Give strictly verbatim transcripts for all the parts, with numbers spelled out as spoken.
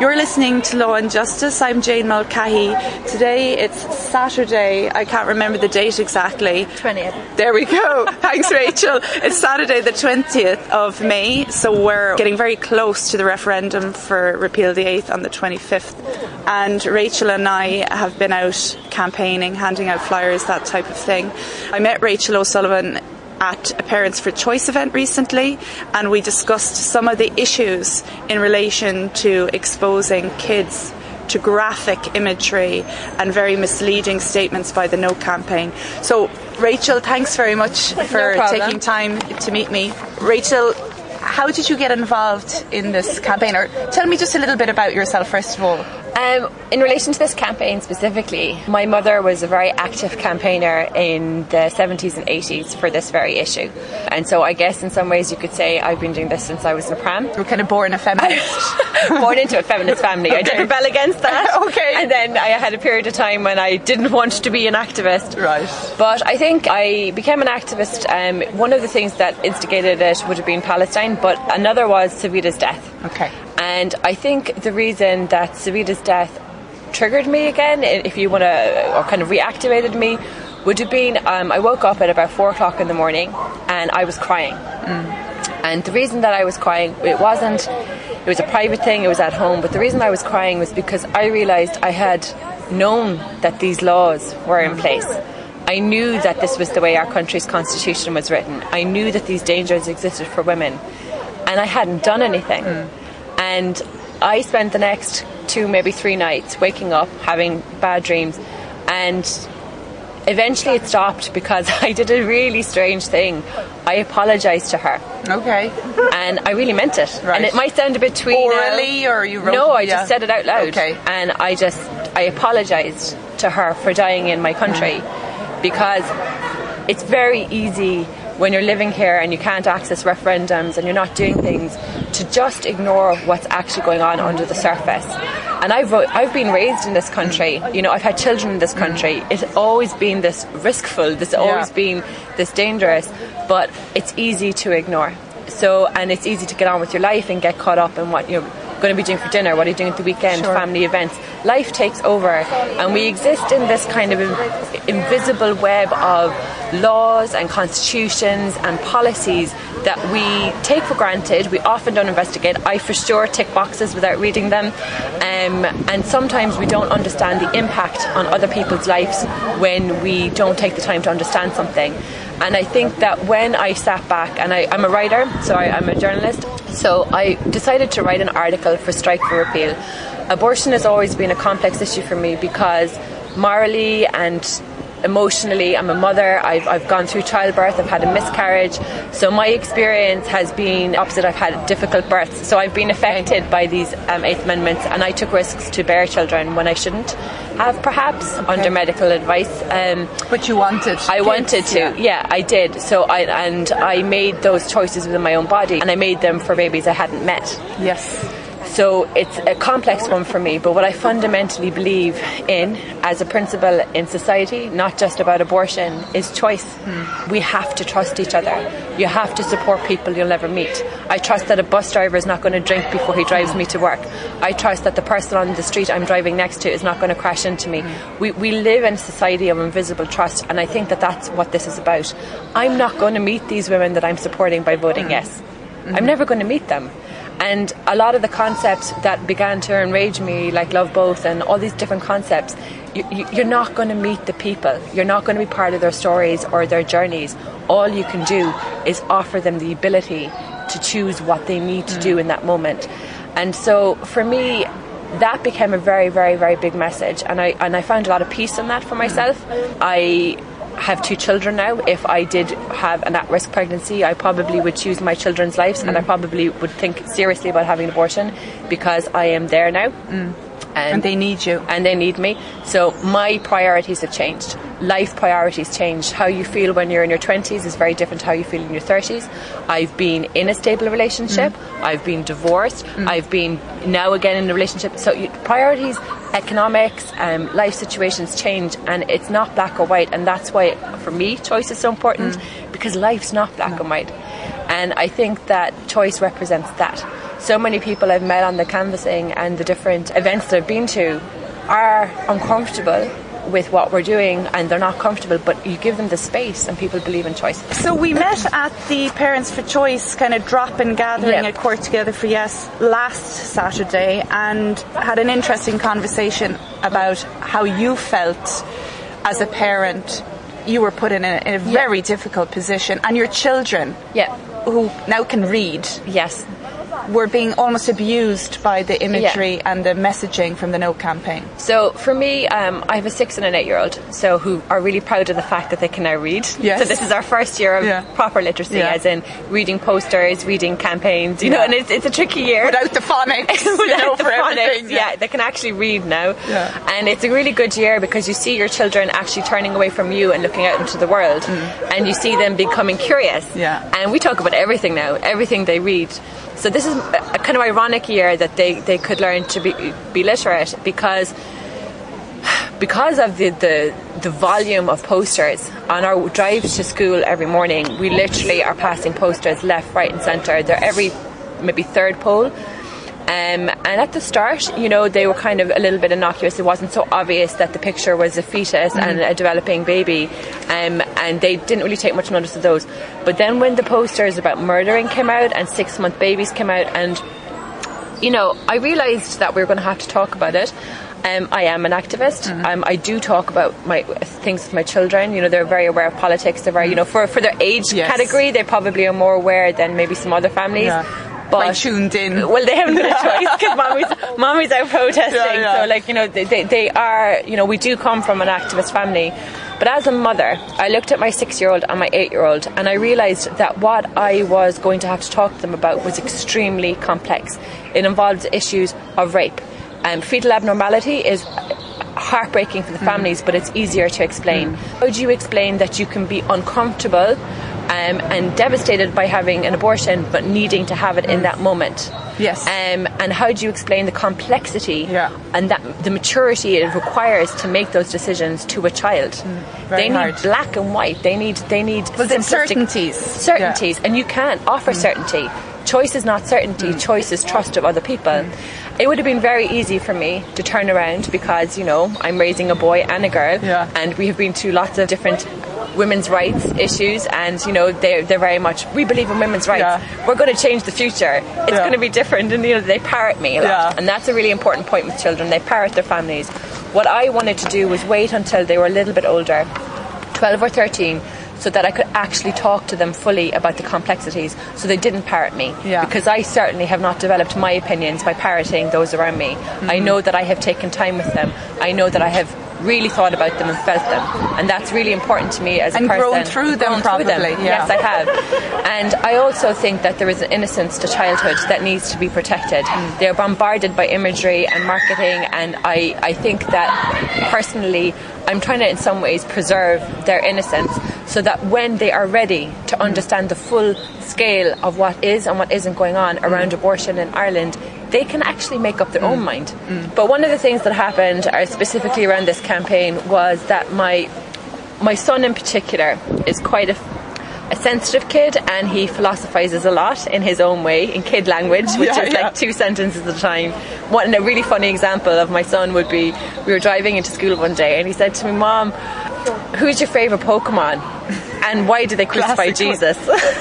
You're listening to Law and Justice. I'm Jane Mulcahy. Today it's Saturday. I can't remember the date exactly. twentieth. There we go. Thanks, Rachel. It's Saturday the twentieth of May, so we're getting very close to the referendum for repeal the eighth on the twenty-fifth. And Rachel and I have been out campaigning, handing out flyers, that type of thing. I met Rachel O'Sullivan at a Parents for Choice event recently, and we discussed some of the issues in relation to exposing kids to graphic imagery and very misleading statements by the No campaign. So, Rachel, thanks very much for no taking time to meet me. Rachel, how did you get involved in this campaign? Or tell me just a little bit about yourself, first of all. Um, in relation to this campaign specifically, my mother was a very active campaigner in the seventies and eighties for this very issue. And so I guess in some ways you could say I've been doing this since I was in a pram. You were kind of born a feminist. Born into a feminist family. Okay. I did rebel against that. Okay. And then I had a period of time when I didn't want to be an activist. Right. But I think I became an activist. Um, one of the things that instigated it would have been Palestine, but another was Savita's death. Okay. And I think the reason that Savita's death triggered me again, if you want to, or kind of reactivated me, would have been um, I woke up at about four o'clock in the morning and I was crying. Mm. And the reason that I was crying, it wasn't, it was a private thing, it was at home, but the reason I was crying was because I realised I had known that these laws were in place. I knew that this was the way our country's constitution was written. I knew that these dangers existed for women, and I hadn't done anything. Mm. And I spent the next two, maybe three nights waking up, having bad dreams, and eventually it stopped because I did a really strange thing. I apologised to her. Okay. And I really meant it. Right. And it might sound a bit twee Orally, now. or you wrote No, I yeah. just said it out loud. Okay. And I just, I apologised to her for dying in my country, mm. because it's very easy when you're living here and you can't access referendums and you're not doing things to just ignore what's actually going on under the surface. And I've I've been raised in this country, you know, I've had children in this country. It's always been this riskful, this always yeah. been this dangerous, but it's easy to ignore. So, and it's easy to get on with your life and get caught up in what you're going to be doing for dinner, what are you doing at the weekend, sure. family events. Life takes over, and we exist in this kind of in- invisible web of laws and constitutions and policies that we take for granted. We often don't investigate. I for sure tick boxes without reading them, um, and sometimes we don't understand the impact on other people's lives when we don't take the time to understand something. And I think that when I sat back, and I, I'm a writer, so I, I'm a journalist, so I decided to write an article for Strike for Repeal. Abortion has always been a complex issue for me because morally and emotionally, I'm a mother, I've, I've gone through childbirth, I've had a miscarriage, so my experience has been opposite. I've had difficult births, so I've been affected by these um, Eighth Amendments, and I took risks to bear children when I shouldn't have, perhaps, okay. under medical advice. Um, but you wanted I kids, wanted to, yeah. yeah, I did. So I and I made those choices within my own body, and I made them for babies I hadn't met. Yes. So it's a complex one for me, but what I fundamentally believe in as a principle in society, not just about abortion, is choice. Mm. We have to trust each other. You have to support people you'll never meet. I trust that a bus driver is not going to drink before he drives me to work. I trust that the person on the street I'm driving next to is not going to crash into me. Mm. We, we live in a society of invisible trust, and I think that that's what this is about. I'm not going to meet these women that I'm supporting by voting mm. yes. Mm-hmm. I'm never going to meet them. And a lot of the concepts that began to enrage me, like Love Both and all these different concepts, you, you, you're not going to meet the people. You're not going to be part of their stories or their journeys. All you can do is offer them the ability to choose what they need to mm. do in that moment. And so for me, that became a very, very, very big message. And I, and I found a lot of peace in that for myself. Mm. I have two children now. If I did have an at-risk pregnancy, I probably would choose my children's lives, mm. and I probably would think seriously about having an abortion because I am there now. Mm. And, and they need you. And they need me. So my priorities have changed. Life priorities changed. How you feel when you're in your twenties is very different to how you feel in your thirties. I've been in a stable relationship. Mm. I've been divorced. Mm. I've been now again in a relationship. So you, priorities, economics, um, life situations change, and it's not black or white. And that's why, for me, choice is so important, mm. because life's not black no. and white. And I think that choice represents that. So many people I've met on the canvassing and the different events that I've been to are uncomfortable with what we're doing, and they're not comfortable, but you give them the space and people believe in choice. So we met at the Parents for Choice kind of drop-in gathering Yeah. at Court Together for Yes last Saturday, and had an interesting conversation about how you felt as a parent. You were put in a, in a very difficult position, and your children, Yeah. who now can read, Yes. were being almost abused by the imagery yeah. and the messaging from the No campaign. So for me, um, I have a six and an eight year old, so who are really proud of the fact that they can now read. Yes. So this is our first year of yeah. proper literacy, yeah. as in reading posters, reading campaigns, you yeah. know, and it's, it's a tricky year. Without the phonics. Without you know, the for phonics, yeah. yeah, they can actually read now. Yeah. And it's a really good year because you see your children actually turning away from you and looking out into the world, mm. and you see them becoming curious. Yeah. And we talk about everything now, everything they read. So this is a kind of ironic year that they, they could learn to be, be literate, because because of the, the the volume of posters on our drives to school every morning. We literally are passing posters left, right and centre. They're every maybe third pole. Um, and at the start, you know, they were kind of a little bit innocuous. It wasn't so obvious that the picture was a fetus mm. and a developing baby, um, and they didn't really take much notice of those. But then when the posters about murdering came out and six-month babies came out, and, you know, I realised that we were going to have to talk about it. Um, I am an activist. Mm. Um, I do talk about my things with my children. You know, they're very aware of politics. They're very, you know, for, for their age yes. category, they probably are more aware than maybe some other families. Yeah. But, quite tuned in. Well, they haven't got a choice because mommy's, mommy's out protesting. Yeah, yeah. So, like, you know, they, they, they are, you know, we do come from an activist family. But as a mother, I looked at my six-year-old and my eight-year-old, and I realised that what I was going to have to talk to them about was extremely complex. It involves issues of rape. Um, fetal abnormality is heartbreaking for the families, mm. but it's easier to explain. Mm. How do you explain that you can be uncomfortable Um, and devastated by having an abortion, but needing to have it in that moment? Yes. Um, and how do you explain the complexity yeah. and that the maturity it requires to make those decisions to a child? Mm, they need hard. black and white. They need they need well, certainties. Certainties, yeah. and you can't offer mm. certainty. Choice is not certainty. Mm. Choice is trust of other people. Mm. It would have been very easy for me to turn around because, you know, I'm raising a boy and a girl, yeah. and we have been to lots of different women's rights issues, and, you know, they're, they're very much, we believe in women's rights. Yeah. We're going to change the future. It's yeah. going to be different, and, you know, they parrot me a lot. Yeah. And that's a really important point with children. They parrot their families. What I wanted to do was wait until they were a little bit older, twelve or thirteen, so that I could actually talk to them fully about the complexities, so they didn't parrot me. Yeah. Because I certainly have not developed my opinions by parroting those around me. Mm-hmm. I know that I have taken time with them. I know that I have really thought about them and felt them, and that's really important to me as a and person. And grown through them, grown probably. Through them. Yeah. Yes, I have. And I also think that there is an innocence to childhood that needs to be protected. Mm. They're bombarded by imagery and marketing, and I, I think that personally I'm trying to in some ways preserve their innocence so that when they are ready to mm. understand the full scale of what is and what isn't going on around mm. abortion in Ireland, they can actually make up their mm. own mind. Mm. But one of the things that happened, uh, specifically around this campaign, was that my my son in particular is quite a, a sensitive kid, and he philosophizes a lot in his own way, in kid language, which yeah, is yeah. like two sentences at a time. One, a really funny example of my son would be, we were driving into school one day, and he said to me, "Mom, who's your favourite Pokemon? And why did they crucify Classic Jesus?"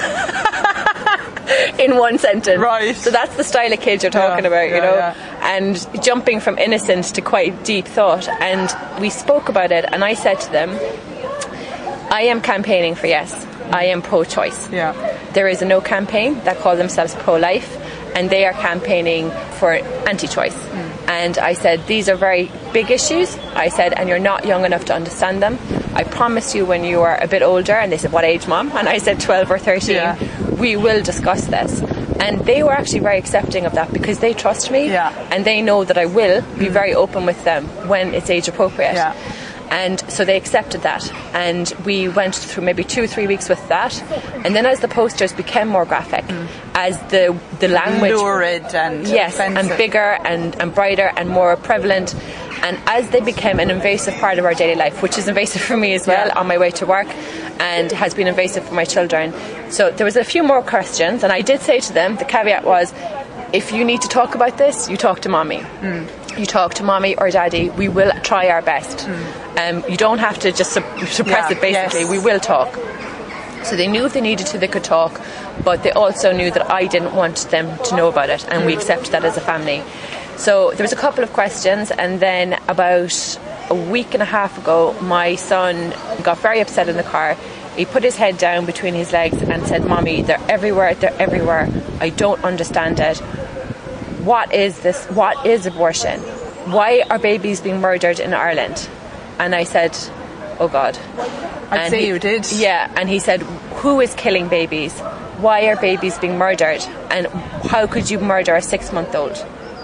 In one sentence. Right. So that's the style of kid you're talking yeah, about, you yeah, know, yeah. and jumping from innocence to quite deep thought. And we spoke about it, and I said to them, I am campaigning for yes. I am pro-choice. Yeah. There is a no campaign that call themselves pro-life, and they are campaigning for anti-choice. Mm. And I said, these are very big issues. I said, and you're not young enough to understand them. I promise you when you are a bit older, and they said, what age, Mom? And I said twelve or thirteen, yeah. we will discuss this. And they were actually very accepting of that because they trust me, yeah. and they know that I will be mm. very open with them when it's age appropriate. Yeah. And so they accepted that, and we went through maybe two or three weeks with that. And then as the posters became more graphic, mm. as the the language lurid and yes offensive. and bigger and, and brighter and more prevalent, and as they became an invasive part of our daily life, which is invasive for me as well, yeah. on my way to work, and has been invasive for my children. So there was a few more questions, and I did say to them, the caveat was, if you need to talk about this, you talk to mommy. Mm. You talk to mommy or daddy. We will try our best. Mm. Um, you don't have to just su- suppress yeah, it, basically. Yes. We will talk. So they knew if they needed to, they could talk, but they also knew that I didn't want them to know about it, and mm. we accepted that as a family. So there was a couple of questions, and then about a week and a half ago, my son got very upset in the car. He put his head down between his legs and said, "Mommy, they're everywhere, they're everywhere. I don't understand it. What is this? What is abortion? Why are babies being murdered in Ireland?" And I said, "Oh God." I'd and say he, you did. Yeah, and he said, "Who is killing babies? Why are babies being murdered? And how could you murder a six-month-old?"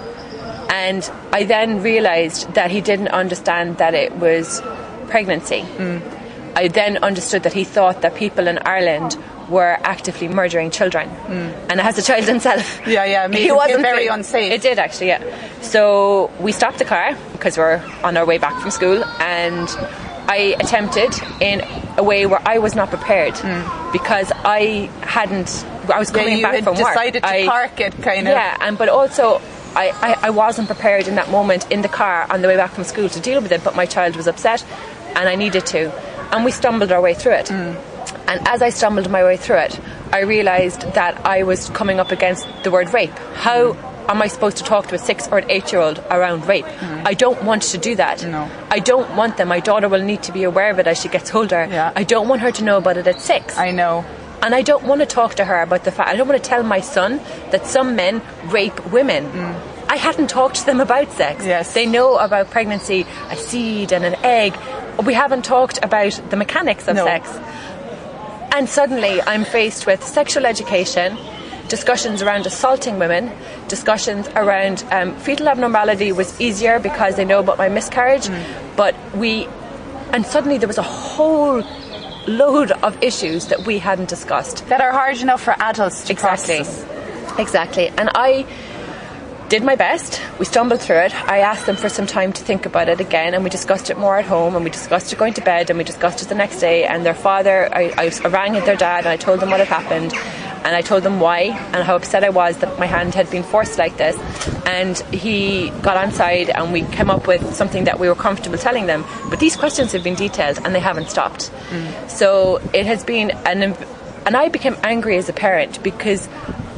And I then realised that he didn't understand that it was pregnancy. Mm. I then understood that he thought that people in Ireland were actively murdering children. Mm. And as a child himself, yeah, yeah, he wasn't very unsafe. It did actually, yeah. So we stopped the car because we're on our way back from school, and I attempted in a way where I was not prepared mm. because I hadn't. I was coming yeah, back from work. You had decided to I, park it, kind of. Yeah, and but also. I, I, I wasn't prepared in that moment in the car on the way back from school to deal with it, but my child was upset and I needed to. And we stumbled our way through it. Mm. And as I stumbled my way through it, I realised that I was coming up against the word rape. How mm. am I supposed to talk to a six or an eight-year-old around rape? Mm. I don't want to do that. No. I don't want them. My daughter will need to be aware of it as she gets older. Yeah. I don't want her to know about it at six. I know. And I don't want to talk to her about the fact, I don't want to tell my son that some men rape women. Mm. I hadn't talked to them about sex. Yes. They know about pregnancy, a seed and an egg. We haven't talked about the mechanics of no. sex. And suddenly I'm faced with sexual education, discussions around assaulting women, discussions around um, fetal abnormality was easier because they know about my miscarriage. Mm. But we, and suddenly there was a whole load of issues that we hadn't discussed. That are hard enough for adults to exactly. process. Exactly. And I did my best. We stumbled through it. I asked them for some time to think about it again, and we discussed it more at home, and we discussed it going to bed, and we discussed it the next day. And their father, I, I rang their dad, and I told them what had happened, and I told them why and how upset I was that my hand had been forced like this. And he got on side, and we came up with something that we were comfortable telling them. But these questions have been detailed, and they haven't stopped. Mm. So it has been an, and I became angry as a parent because,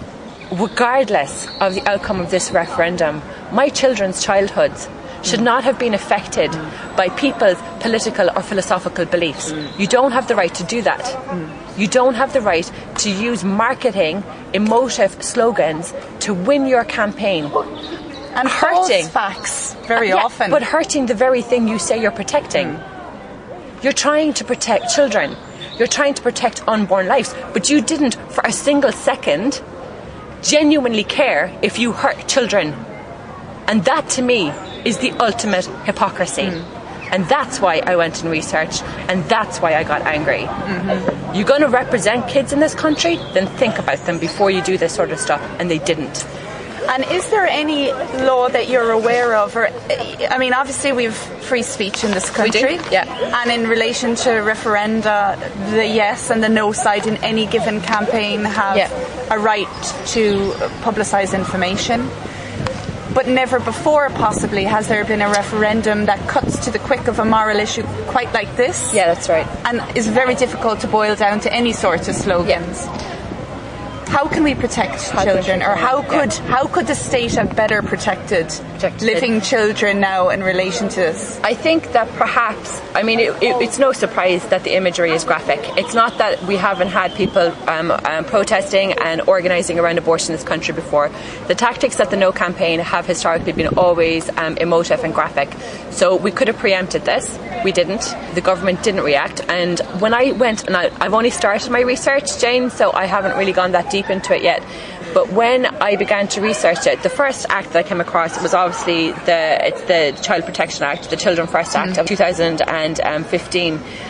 regardless of the outcome of this referendum, my children's childhoods should not have been affected mm. by people's political or philosophical beliefs. Mm. You don't have the right to do that. Mm. You don't have the right to use marketing, emotive slogans to win your campaign. And hurting facts very uh, yeah, often. But hurting the very thing you say you're protecting. Mm. You're trying to protect children. You're trying to protect unborn lives. But you didn't, for a single second, genuinely care if you hurt children. And that to me is the ultimate hypocrisy. Mm. And that's why I went and researched, and that's why I got angry. Mm-hmm. You're going to represent kids in this country, then think about them before you do this sort of stuff. And they didn't. And is there any law that you're aware of? Or, I mean, obviously we have free speech in this country. We do, yeah. And in relation to referenda, the yes and the no side in any given campaign have yeah. a right to publicise information. But never before, possibly, has there been a referendum that cuts to the quick of a moral issue quite like this. Yeah, that's right. And is very difficult to boil down to any sort of slogans. Yeah. How can we protect how children, or how could yeah. how could the state have better protected, protected living children now in relation to this? I think that perhaps, I mean, it, it, it's no surprise that the imagery is graphic. It's not that we haven't had people um, um, protesting and organising around abortion in this country before. The tactics that the No campaign have historically been always um, emotive and graphic. So we could have preempted this. We didn't. The government didn't react. And when I went, and I, I've only started my research, Jane, so I haven't really gone that deep into it yet. But when I began to research it, the first act that I came across was obviously the it's the Child Protection Act, the Children First Act mm. of two thousand fifteen.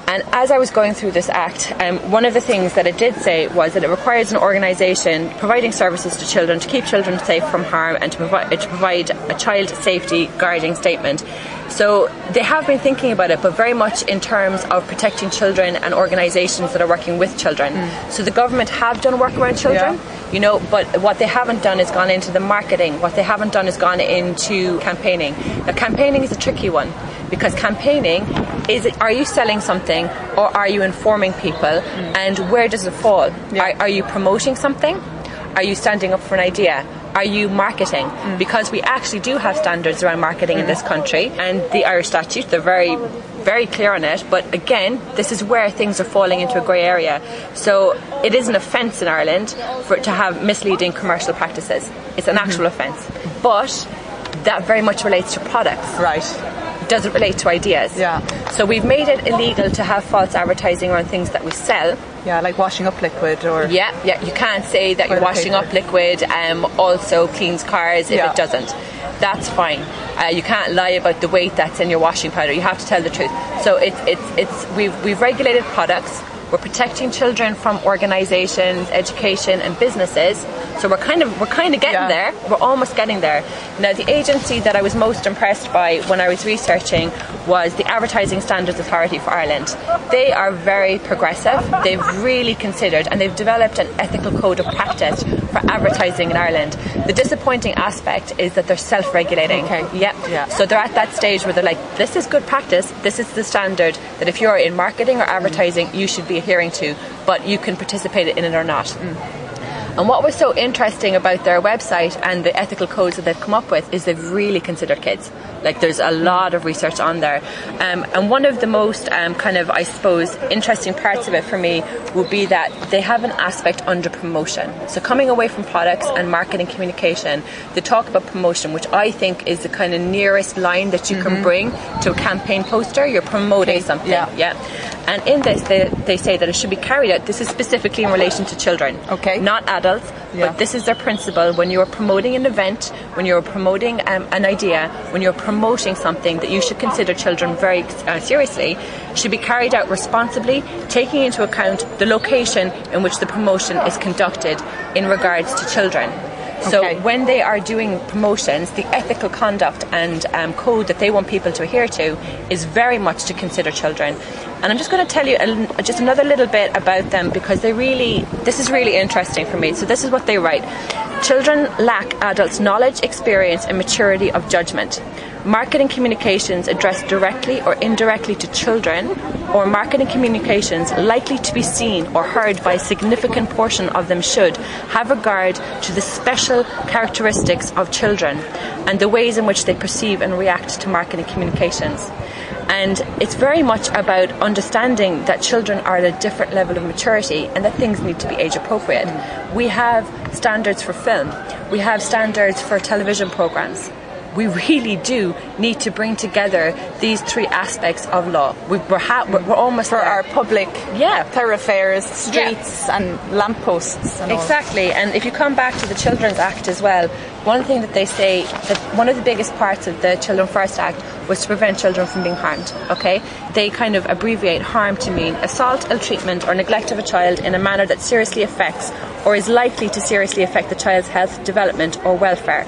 And as I was going through this act, um, one of the things that it did say was that it requires an organisation providing services to children to keep children safe from harm and to provide, to provide a child safety guarding statement. So they have been thinking about it, but very much in terms of protecting children and organisations that are working with children. Mm. So the government have done work around children, yeah. you know, but what they haven't done is gone into the marketing. What they haven't done is gone into campaigning. Now, campaigning is a tricky one, because campaigning is, it, are you selling something or are you informing people, mm. and where does it fall? Yeah. Are, are you promoting something? Are you standing up for an idea? Are you marketing? Mm. Because we actually do have standards around marketing mm. in this country, and the Irish statute, they're very, very clear on it. But again, this is where things are falling into a grey area. So it is an offence in Ireland for it to have misleading commercial practices. It's an mm-hmm. actual offence. But that very much relates to products. Right. Doesn't relate to ideas. Yeah. So we've made it illegal to have false advertising around things that we sell. Yeah, like washing up liquid or... Yeah, yeah. You can't say that you're washing paper. up liquid um, also cleans cars if yeah. it doesn't. That's fine. Uh, you can't lie about the weight that's in your washing powder. You have to tell the truth. So it's it's it's we've we've regulated products. We're protecting children from organisations, education and businesses. So we're kind of we're kind of getting yeah. there. We're almost getting there. Now, the agency that I was most impressed by when I was researching was the Advertising Standards Authority for Ireland. They are very progressive. They've really considered and they've developed an ethical code of practice for advertising in Ireland. The disappointing aspect is that they're self-regulating. Okay. Yep. Yeah. So they're at that stage where they're like, this is good practice. This is the standard that if you're in marketing or advertising, mm. you should be adhering to, but you can participate in it or not. Mm. And what was so interesting about their website and the ethical codes that they've come up with is they've really considered kids. Like, there's a lot of research on there. Um, and one of the most um, kind of, I suppose, interesting parts of it for me would be that they have an aspect under promotion. So coming away from products and marketing communication, they talk about promotion, which I think is the kind of nearest line that you mm-hmm. can bring to a campaign poster. You're promoting okay. something. Yeah. yeah. And in this, they, they say that it should be carried out. This is specifically in relation to children, okay. not adults. Yeah. But this is their principle. When you're promoting an event, when you're promoting um, an idea, when you're promoting something that you should consider children very uh, seriously, should be carried out responsibly, taking into account the location in which the promotion is conducted in regards to children. So okay. when they are doing promotions, the ethical conduct and um, code that they want people to adhere to is very much to consider children. And I'm just going to tell you a, just another little bit about them, because they really, this is really interesting for me. So this is what they write. Children lack adults' knowledge, experience and maturity of judgment. Marketing communications addressed directly or indirectly to children, or marketing communications likely to be seen or heard by a significant portion of them, should have regard to the special characteristics of children and the ways in which they perceive and react to marketing communications. And it's very much about understanding that children are at a different level of maturity and that things need to be age appropriate. Mm. We have standards for film. We have standards for television programs. We really do need to bring together these three aspects of law. We, we're, ha- we're, we're almost for there. Our public yeah. thoroughfares, streets yeah. and lampposts. And exactly. all. And if you come back to the Children's Act as well, one thing that they say, that one of the biggest parts of the Children First Act was to prevent children from being harmed. Okay, they kind of abbreviate harm to mean assault, ill-treatment or neglect of a child in a manner that seriously affects or is likely to seriously affect the child's health, development or welfare.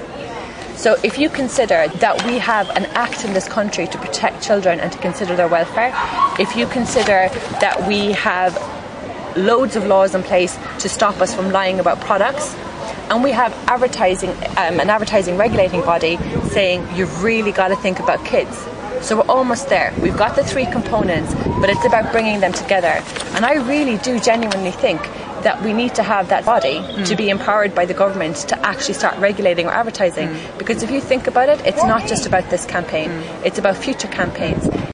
So if you consider that we have an act in this country to protect children and to consider their welfare, if you consider that we have loads of laws in place to stop us from lying about products, and we have advertising, um, an advertising regulating body saying you've really got to think about kids. So we're almost there. We've got the three components, but it's about bringing them together. And I really do genuinely think that we need to have that body mm. to be empowered by the government to actually start regulating our advertising. Mm. Because if you think about it, it's not just about this campaign. Mm. It's about future campaigns.